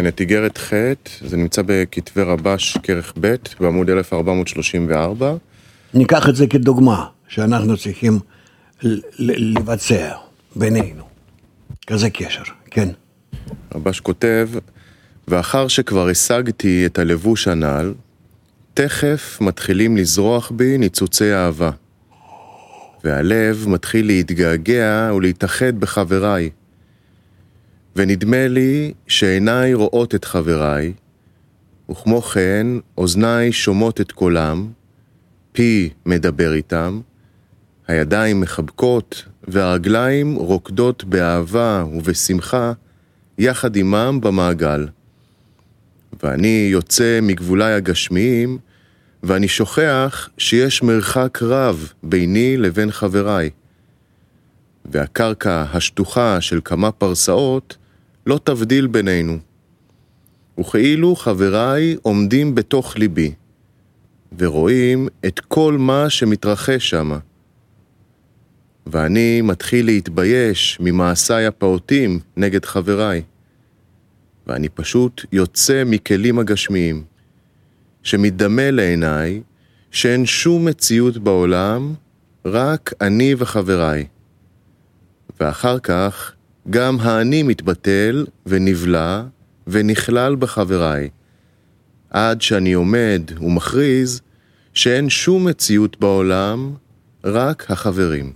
כן, את איגרת ח', זה נמצא בכתבי רבש כרך ב' בעמוד 1434. ניקח את זה כדוגמה שאנחנו צריכים לבצע בינינו. כזה קשר, כן. רבש כותב, ואחר שכבר השגתי את הלבוש הנ"ל, תכף מתחילים לזרוח בי ניצוצי אהבה. והלב מתחיל להתגעגע ולהתאחד בחבריי. ונדמה לי שעיניי רואות את חבריי, וכמו כן אוזניי שומעות את קולם, פי מדבר איתם, הידיים מחבקות והרגליים רוקדות באהבה ובשמחה יחד עמם במעגל. ואני יוצא מגבוליי הגשמיים, ואני שוכח שיש מרחק רב ביני לבין חבריי. והקרקע השטוחה של כמה פרסאות לא תבדיל בינינו. וכאילו חבריי עומדים בתוך ליבי, ורואים את כל מה שמתרחש שם. ואני מתחיל להתבייש ממעשיי הפעוטים נגד חבריי. ואני פשוט יוצא מכלים הגשמיים, שמתדמה לעיניי שאין שום מציאות בעולם, רק אני וחבריי. ואחר כך גם האני מתבטל ונבלע ונכלל בחבריי, עד שאני עומד ומכריז שאין שום מציאות בעולם, רק החברים.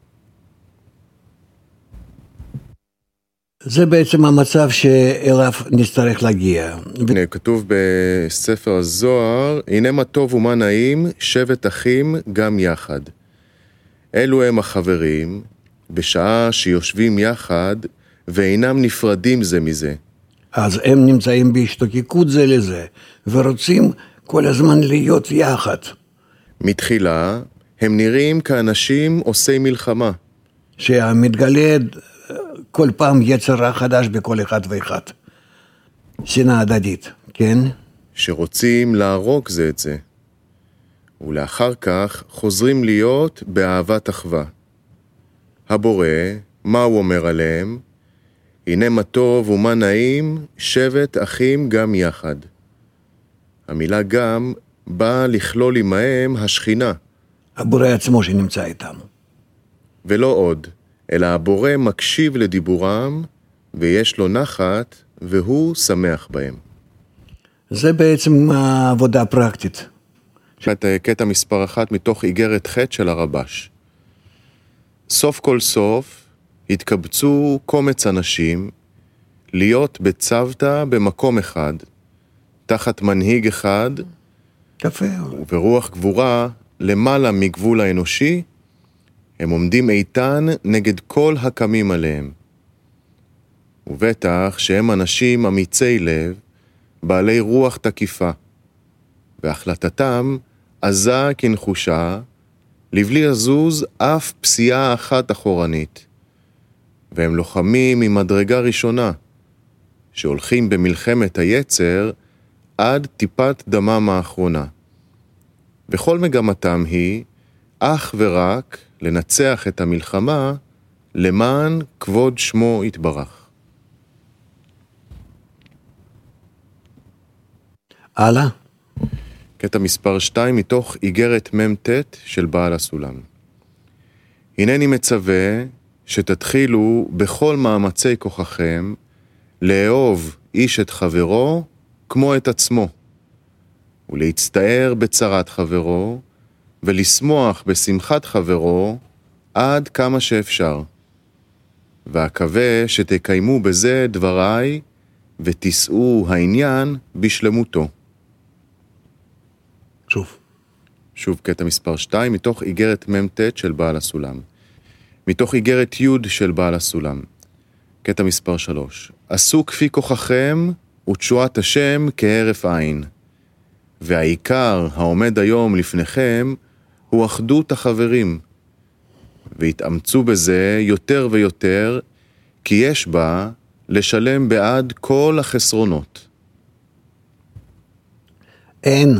זה בעצם המצב שאליו נצטרך להגיע. הנה, כתוב בספר הזוהר, הנה מה טוב ומה נעים, שבט אחים גם יחד. אלו הם החברים, בשעה שיושבים יחד ואינם נפרדים זה מזה. אז הם נמצאים בהשתוקקות זה לזה, ורוצים כל הזמן להיות יחד. מתחילה, הם נראים כאנשים עושי מלחמה. שמתגלה כל פעם יצר רע חדש בכל אחד ואחד. שנאה הדדית, כן? שרוצים להרוג זה את זה. ולאחר כך חוזרים להיות באהבת אחווה. הבורא, מה הוא אומר עליהם? הנה מה טוב ומה נעים, שבט אחים גם יחד. המילה גם באה לכלול עמהם השכינה. הבורא עצמו שנמצא איתם. ולא עוד, אלא הבורא מקשיב לדיבורם, ויש לו נחת, והוא שמח בהם. זה בעצם העבודה הפרקטית. את קטע מספר 1 מתוך איגרת ח' של הרבש. סוף כל סוף התקבצו קומץ אנשים להיות בצוותא במקום אחד, תחת מנהיג אחד, יפה. וברוח גבורה למעלה מגבול האנושי, הם עומדים איתן נגד כל הקמים עליהם. ובטח שהם אנשים אמיצי לב, בעלי רוח תקיפה, והחלטתם עזה כנחושה, לבלי לזוז אף פסיעה אחת אחורנית. והם לוחמים ממדרגה ראשונה, שהולכים במלחמת היצר עד טיפת דמם האחרונה. וכל מגמתם היא אך ורק לנצח את המלחמה למען כבוד שמו יתברך. הלאה. קטע מספר 2 מתוך איגרת מ"ט של בעל הסולם. הנני מצווה שתתחילו בכל מאמצי כוחכם לאהוב איש את חברו כמו את עצמו, ולהצטער בצרת חברו, ולשמוח בשמחת חברו עד כמה שאפשר. ואקווה שתקיימו בזה דבריי, ותישאו העניין בשלמותו. שוב קטע מספר 2 מתוך איגרת מ"ט של בעל הסולם. מתוך איגרת י' של בעל הסולם. קטע מספר 3. עשו כפי כוחכם ותשועת השם כהרף עין. והעיקר העומד היום לפניכם הוא אחדות החברים. והתאמצו בזה יותר ויותר, כי יש בה לשלם בעד כל החסרונות. אין.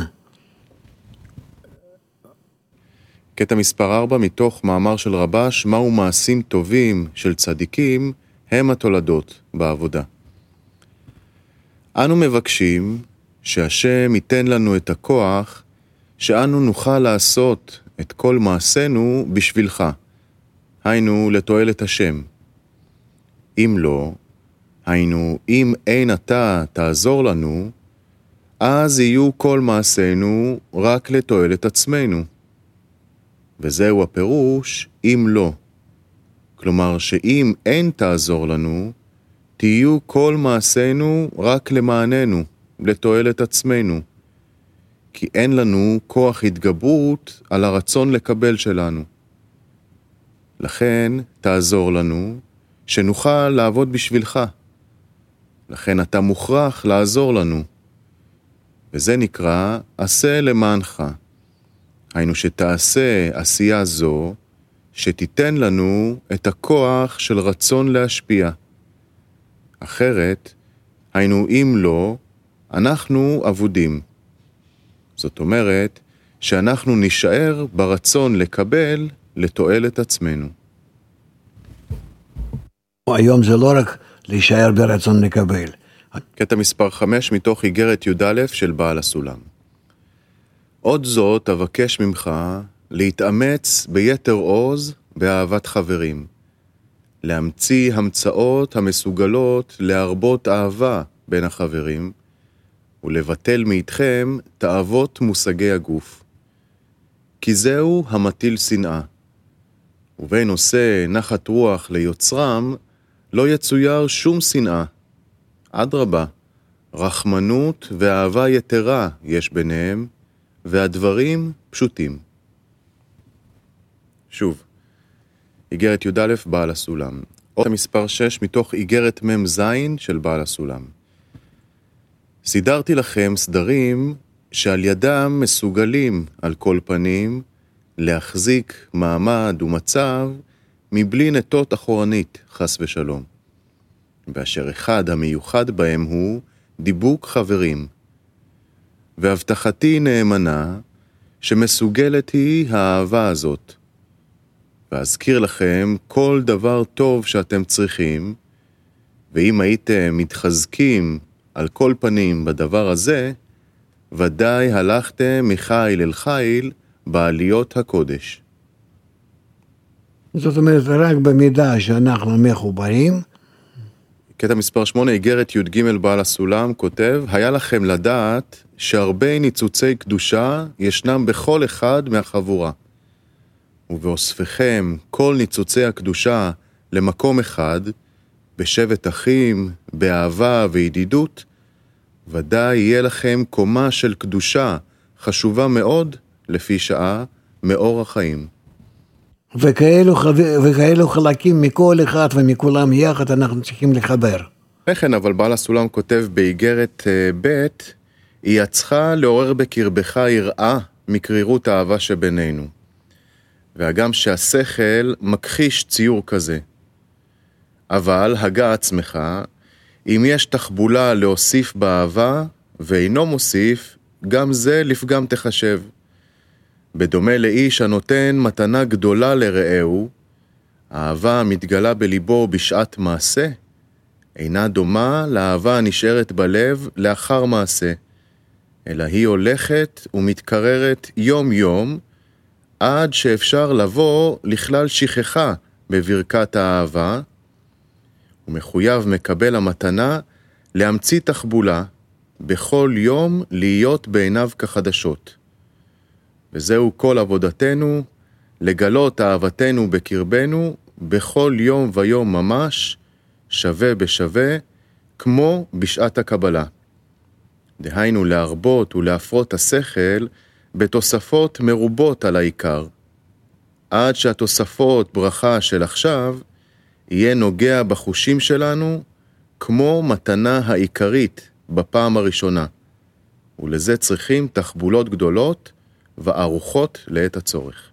קטע מספר 4 מתוך מאמר של רבש, מהו מעשים טובים של צדיקים הם התולדות בעבודה. אנו מבקשים שהשם ייתן לנו את הכוח שאנו נוכל לעשות את כל מעשינו בשבילך, היינו לתועלת השם. אם לא, היינו אם אין אתה תעזור לנו, אז יהיו כל מעשינו רק לתועלת עצמנו. וזהו הפירוש אם לא. כלומר שאם אין תעזור לנו, תהיו כל מעשינו רק למעננו, לתועלת עצמנו. כי אין לנו כוח התגברות על הרצון לקבל שלנו. לכן תעזור לנו שנוכל לעבוד בשבילך. לכן אתה מוכרח לעזור לנו. וזה נקרא עשה למענך. היינו שתעשה עשייה זו שתיתן לנו את הכוח של רצון להשפיע. אחרת, היינו אם לא, אנחנו עבודים. זאת אומרת שאנחנו נשאר ברצון לקבל לתועלת עצמנו. היום זה לא רק להישאר ברצון לקבל. קטע מספר 5 מתוך איגרת י"א של בעל הסולם. עוד זאת אבקש ממך להתאמץ ביתר עוז באהבת חברים, להמציא המצאות המסוגלות להרבות אהבה בין החברים, ולבטל מאיתכם תאוות מושגי הגוף. כי זהו המטיל שנאה. ובין עושה נחת רוח ליוצרם, לא יצויר שום שנאה. אדרבה, רחמנות ואהבה יתרה יש ביניהם, והדברים פשוטים. שוב, איגרת י"א בעל הסולם. עוד המספר 6 מתוך איגרת מ"ז של בעל הסולם. סידרתי לכם סדרים שעל ידם מסוגלים על כל פנים להחזיק מעמד ומצב מבלי נטות אחורנית, חס ושלום. באשר אחד המיוחד בהם הוא דיבוק חברים. והבטחתי נאמנה שמסוגלת היא האהבה הזאת. ואזכיר לכם כל דבר טוב שאתם צריכים, ואם הייתם מתחזקים על כל פנים בדבר הזה, ודאי הלכתם מחיל אל חיל בעליות הקודש. זאת אומרת, רק במידה שאנחנו מחוברים. קטע מספר 8, איגרת י"ג בעל הסולם, כותב, היה לכם לדעת שהרבה ניצוצי קדושה ישנם בכל אחד מהחבורה. ובאוספכם כל ניצוצי הקדושה למקום אחד, בשבט אחים, באהבה וידידות, ודאי יהיה לכם קומה של קדושה חשובה מאוד לפי שעה מאור החיים. וכאלו חלקים מכל אחד ומכולם יחד אנחנו צריכים לחבר. לכן אבל בעל הסולם כותב באיגרת ב' היא צריכה לעורר בקרבך יראה מקרירות האהבה שבינינו. והגם שהשכל מכחיש ציור כזה. אבל הגע עצמך, אם יש תחבולה להוסיף באהבה ואינו מוסיף, גם זה לפגם תחשב. בדומה לאיש הנותן מתנה גדולה לרעהו, האהבה המתגלה בליבו בשעת מעשה, אינה דומה לאהבה הנשארת בלב לאחר מעשה, אלא היא הולכת ומתקררת יום יום, עד שאפשר לבוא לכלל שכחה בברכת האהבה, ומחויב מקבל המתנה להמציא תחבולה, בכל יום להיות בעיניו כחדשות. וזהו כל עבודתנו, לגלות אהבתנו בקרבנו, בכל יום ויום ממש, שווה בשווה, כמו בשעת הקבלה. דהיינו להרבות ולהפרות השכל, בתוספות מרובות על העיקר, עד שהתוספות ברכה של עכשיו, יהיה נוגע בחושים שלנו, כמו מתנה העיקרית בפעם הראשונה, ולזה צריכים תחבולות גדולות וערוכות לעת הצורך.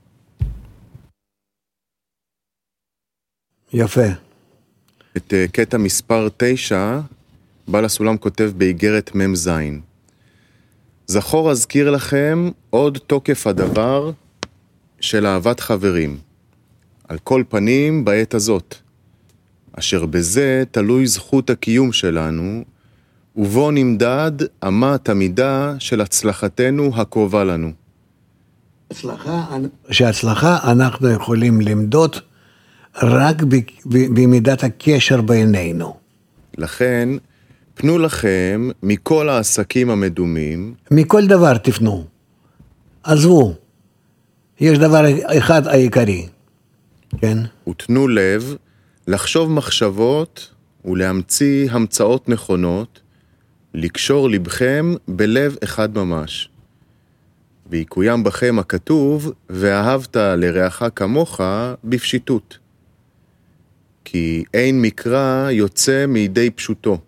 יפה. את קטע מספר 9, בעל הסולם כותב באיגרת מ"ז. זכור אזכיר לכם עוד תוקף הדבר של אהבת חברים, על כל פנים בעת הזאת, אשר בזה תלוי זכות הקיום שלנו, ובו נמדד אמת המידה של הצלחתנו הקרובה לנו. שהצלחה אנחנו יכולים למדוד רק במידת הקשר בינינו. לכן, פנו לכם מכל העסקים המדומים. מכל דבר תפנו. עזבו. יש דבר אחד העיקרי. כן? ותנו לב לחשוב מחשבות ולהמציא המצאות נכונות, לקשור לבכם בלב אחד ממש. ויקוים בכם הכתוב, ואהבת לרעך כמוך בפשיטות. כי אין מקרא יוצא מידי פשוטו.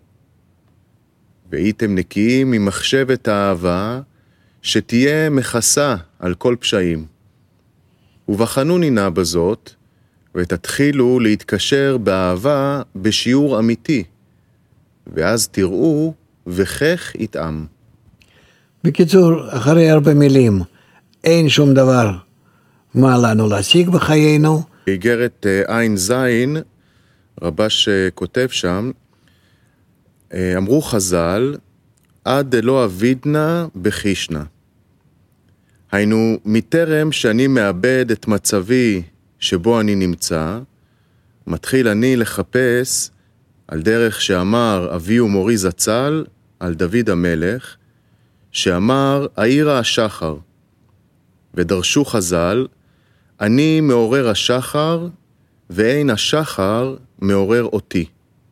והייתם נקיים ממחשבת האהבה, שתהיה מכסה על כל פשעים. ובחנוני נא בזאת, ותתחילו להתקשר באהבה בשיעור אמיתי, ואז תראו וכך יתאם. בקיצור, אחרי הרבה מילים, אין שום דבר מה לנו להשיג בחיינו. באיגרת עין זין, רבש כותב שם, אמרו חז"ל, עד דלא אבידנא בחישנא. היינו, מטרם שאני מאבד את מצבי שבו אני נמצא, מתחיל אני לחפש על דרך שאמר אבי ומורי זצ"ל על דוד המלך, שאמר העירה השחר, ודרשו חז"ל, אני מעורר השחר, ואין השחר מעורר אותי.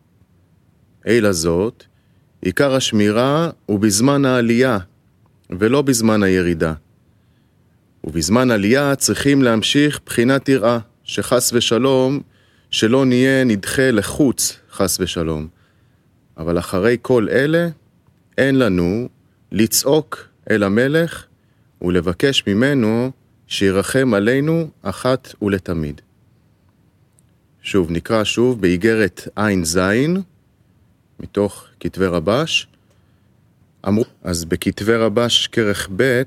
אלא זאת, עיקר השמירה הוא בזמן העלייה, ולא בזמן הירידה. ובזמן עלייה צריכים להמשיך בחינת יראה, שחס ושלום, שלא נהיה נדחה לחוץ, חס ושלום. אבל אחרי כל אלה, אין לנו לצעוק אל המלך ולבקש ממנו שירחם עלינו אחת ולתמיד. שוב, נקרא שוב באיגרת עין זין, מתוך כתבי רבש. אז בכתבי רבש כרך ב'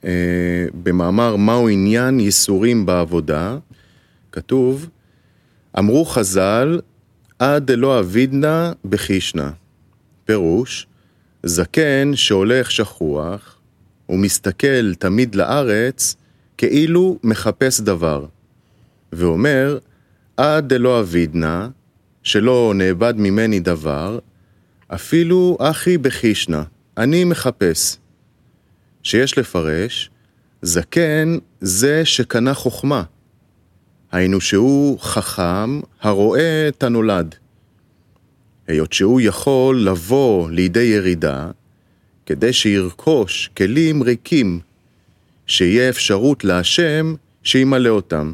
במאמר מהו עניין ייסורים בעבודה, כתוב, אמרו חז"ל, עד דלא אבידנא בחישנא. פירוש, זקן שהולך שכוח, ומסתכל תמיד לארץ, כאילו מחפש דבר. ואומר, עד דלא אבידנא, שלא נאבד ממני דבר, אפילו אחי בחישנא, אני מחפש. שיש לפרש, זקן זה שקנה חוכמה. היינו שהוא חכם הרואה את הנולד. היות שהוא יכול לבוא לידי ירידה, כדי שירכוש כלים ריקים, שיהיה אפשרות להשם שימלא אותם.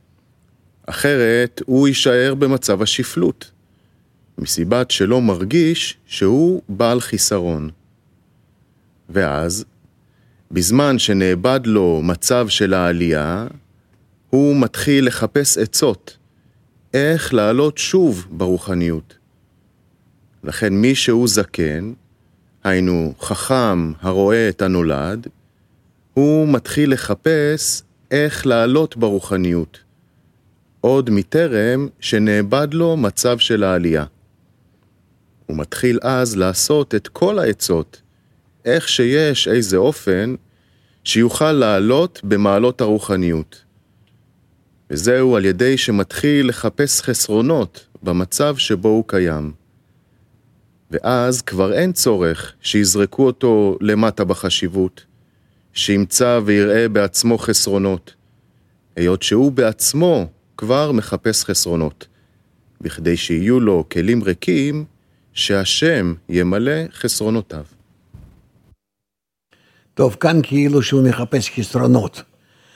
אחרת הוא יישאר במצב השפלות, מסיבת שלא מרגיש שהוא בעל חיסרון. ואז, בזמן שנאבד לו מצב של העלייה, הוא מתחיל לחפש עצות, איך לעלות שוב ברוחניות. לכן מי שהוא זקן, היינו חכם הרואה את הנולד, הוא מתחיל לחפש איך לעלות ברוחניות, עוד מטרם שנאבד לו מצב של העלייה. הוא מתחיל אז לעשות את כל העצות, איך שיש איזה אופן שיוכל לעלות במעלות הרוחניות. וזהו על ידי שמתחיל לחפש חסרונות במצב שבו הוא קיים. ואז כבר אין צורך שיזרקו אותו למטה בחשיבות, שימצא ויראה בעצמו חסרונות, היות שהוא בעצמו כבר מחפש חסרונות, בכדי שיהיו לו כלים ריקים שהשם ימלא חסרונותיו. טוב, כאן כאילו שהוא מחפש חסרונות.